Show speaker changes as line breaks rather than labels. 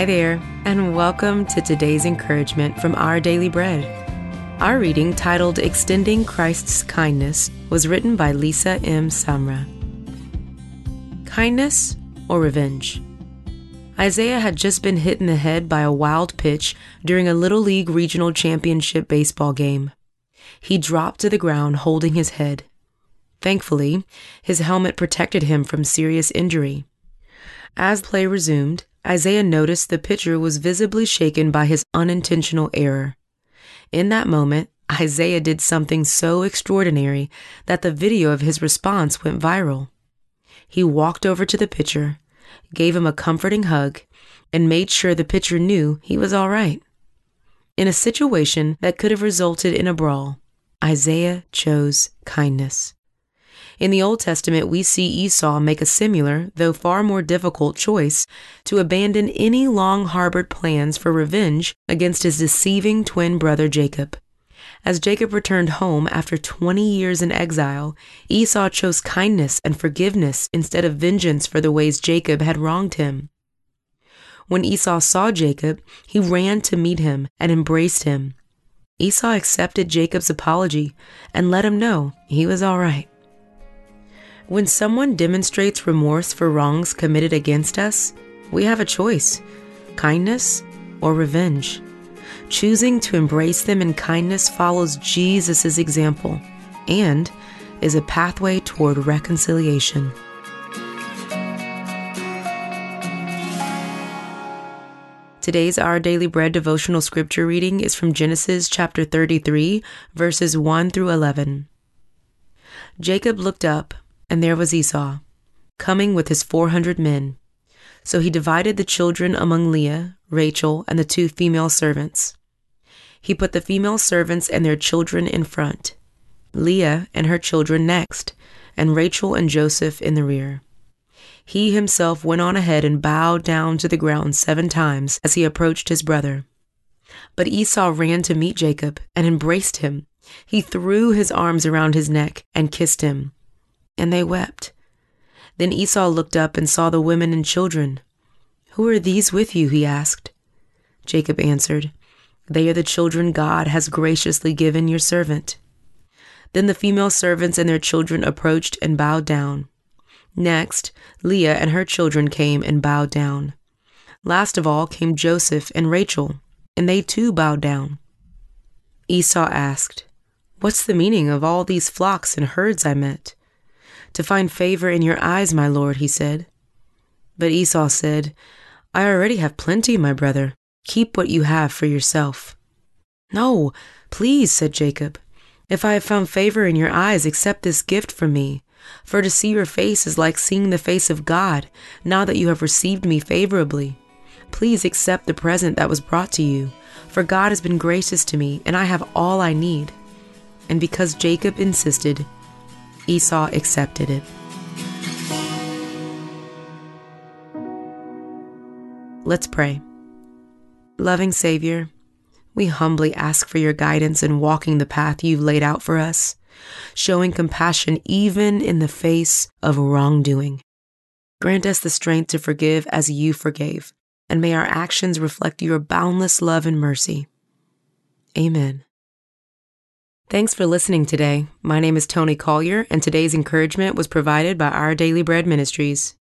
Hi there, and welcome to today's encouragement from Our Daily Bread. Our reading, titled Extending Christ's Kindness, was written by Lisa M. Samra. Kindness or revenge? Isaiah had just been hit in the head by a wild pitch during a Little League Regional Championship baseball game. He dropped to the ground holding his head. Thankfully, his helmet protected him from serious injury. As play resumed, Isaiah noticed the pitcher was visibly shaken by his unintentional error. In that moment, Isaiah did something so extraordinary that the video of his response went viral. He walked over to the pitcher, gave him a comforting hug, and made sure the pitcher knew he was all right. In a situation that could have resulted in a brawl, Isaiah chose kindness. In the Old Testament, we see Esau make a similar, though far more difficult, choice to abandon any long-harbored plans for revenge against his deceiving twin brother Jacob. As Jacob returned home after 20 years in exile, Esau chose kindness and forgiveness instead of vengeance for the ways Jacob had wronged him. When Esau saw Jacob, he ran to meet him and embraced him. Esau accepted Jacob's apology and let him know he was all right. When someone demonstrates remorse for wrongs committed against us, we have a choice: kindness or revenge. Choosing to embrace them in kindness follows Jesus' example and is a pathway toward reconciliation. Today's Our Daily Bread devotional scripture reading is from Genesis chapter 33, verses 1 through 11. Jacob looked up, and there was Esau, coming with his 400 men. So he divided the children among Leah, Rachel, and the 2 female servants. He put the female servants and their children in front, Leah and her children next, and Rachel and Joseph in the rear. He himself went on ahead and bowed down to the ground 7 times as he approached his brother. But Esau ran to meet Jacob and embraced him. He threw his arms around his neck and kissed him. And they wept. Then Esau looked up and saw the women and children. "Who are these with you?" he asked. Jacob answered, "They are the children God has graciously given your servant." Then the female servants and their children approached and bowed down. Next, Leah and her children came and bowed down. Last of all came Joseph and Rachel, and they too bowed down. Esau asked, "What's the meaning of all these flocks and herds I met?" "To find favor in your eyes, my lord," he said. But Esau said, "I already have plenty, my brother. Keep what you have for yourself." "No, please," said Jacob. "If I have found favor in your eyes, accept this gift from me. For to see your face is like seeing the face of God, now that you have received me favorably. Please accept the present that was brought to you, for God has been gracious to me, and I have all I need." And because Jacob insisted, Esau accepted it. Let's pray. Loving Savior, we humbly ask for your guidance in walking the path you've laid out for us, showing compassion even in the face of wrongdoing. Grant us the strength to forgive as you forgave, and may our actions reflect your boundless love and mercy. Amen. Thanks for listening today. My name is Tony Collier, and today's encouragement was provided by Our Daily Bread Ministries.